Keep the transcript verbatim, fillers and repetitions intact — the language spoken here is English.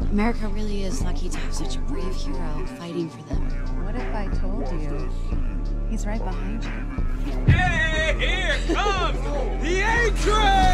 America really is lucky to have such a brave hero fighting for them. What if I told you he's right behind you? Hey, here comes the A-Train!